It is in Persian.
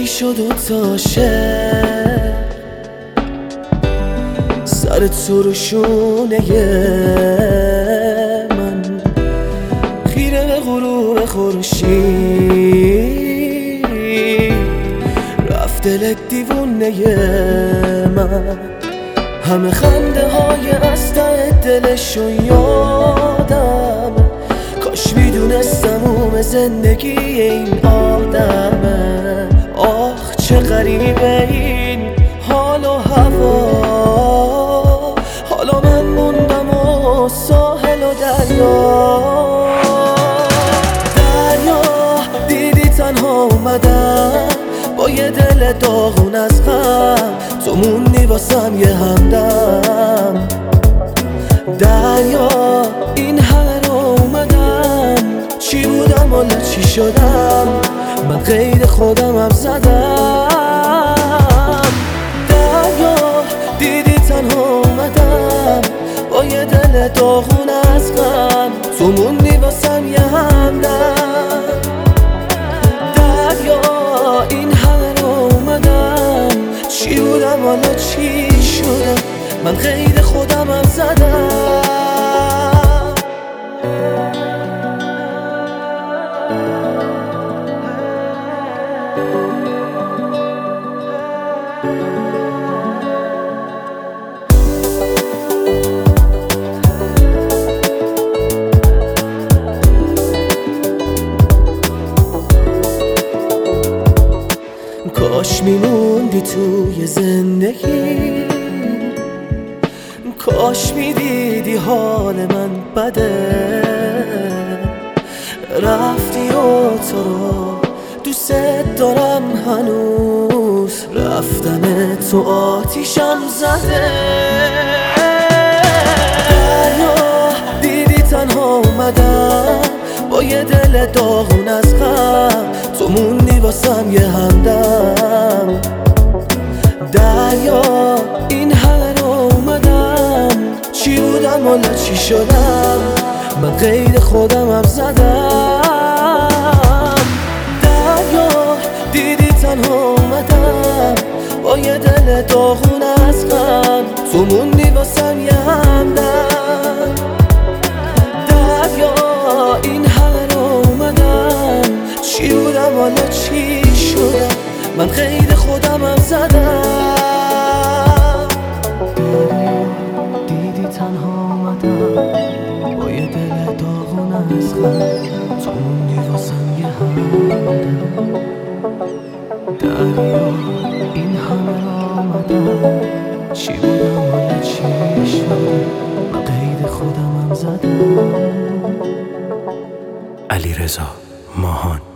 چی شد و تاشه سر تو رو شونه من خیره به غروب خورشید رفت دلت دیوونه من همه خنده های از ته دلشو یادم کاش میدونستم اون زندگی این آدمه آخ چه غریبه این حال و هوا حالا من موندم و ساحل و دریا دیدی تنها اومدم با یه دل داغون از غم تو موندی واسم یه همدم دریا این همه رو اومدم چی بودم والا چی شدم من قید خودم زدم دریا دیدی تنها اومدم با یه دل داغون از غم تو موندی واسم یه همدم دریا این همه رو اومدم چی بودم والا چی شدم من قید خودم زدم کاش میموندی توی زندگی کاش میدیدی حال من بده رفتی و تو رو دوست دارم هنوز رفتن تو آتیشم زده دریا دیدی تنها اومدم با یه دل داغون از غم تو موندی واسم یه همدم دریا این همه رو اومدم چی بودم والا چی شدم من قید خودم زدم دریا دیدی تنها اومدم با یه دل داغون از غم تو موندی واسم یه همدم دریا این همه رو اومدم چی بودم والا چی شدم من قید خودم زدم دریا دیدی تنها اومدم با یه دل داغون از غم تو موندی واسم یه همدم دریا این همه رو اومدم چی بودم والا چی شدم من قید خودم زدم. علیرضا ماهان.